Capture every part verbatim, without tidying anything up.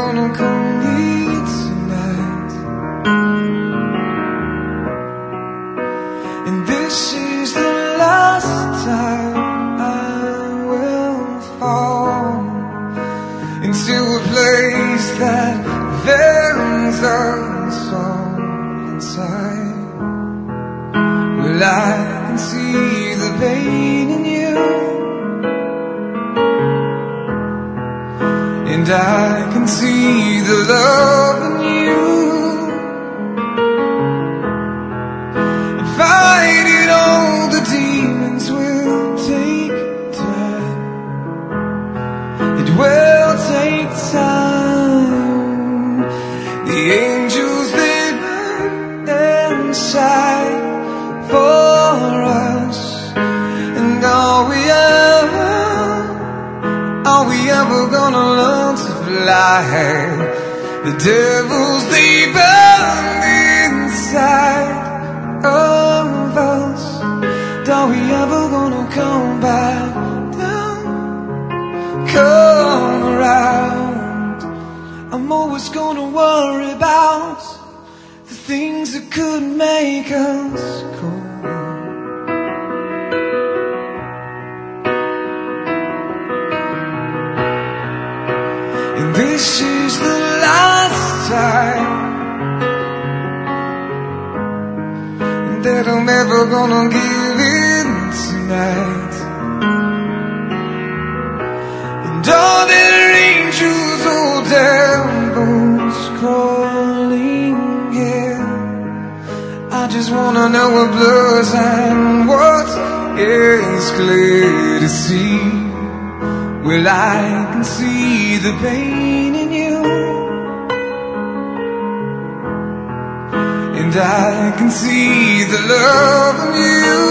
gonna come here tonight. And this is the last time I will fall into a place that buries us all inside. Well, I can see the pain in you, and I can see the love in you. And fighting all the demons will take time. It will take time. The angels, they burn inside for us. And are we ever, are we ever gonna learn to fly? The devils, they burn inside of us. Are we ever gonna come back down, come around? I'm always gonna worry about the things that could make us cool. And this is the last time that I'm ever gonna give in tonight. And all their angels or devils crawling here, I just wanna know what blurs and what is clear to see. Well, I can see the pain in you, and I can see the love in you.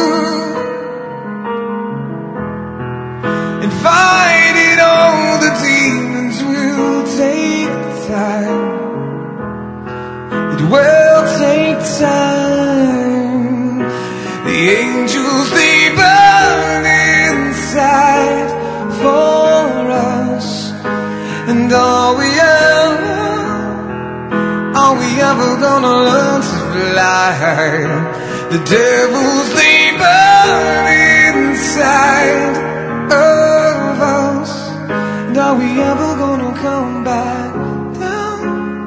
And fighting all the demons will take time. It will take time. The angels, they burn inside for us. And are we ever, are we ever gonna learn to fly? The devils, they burn inside of us. And are we ever gonna come back down,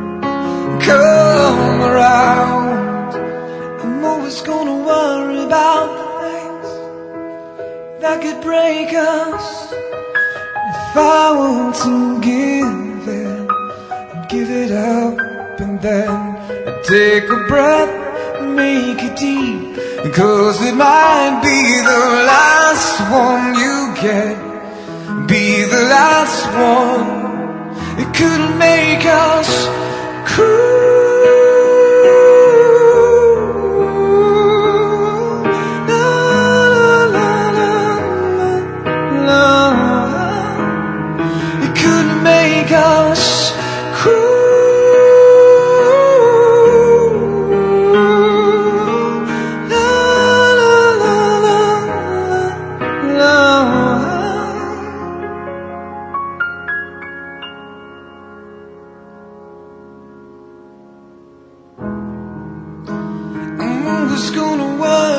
come around? I'm always gonna worry about the things that could break us. If I want to give it, I'd give it up. And then I'd take a breath and make it deep, because it might be the last one you get, be the last one. It could make us cruel. Us cruel. La, la, la, la, la, la. I'm always gonna worry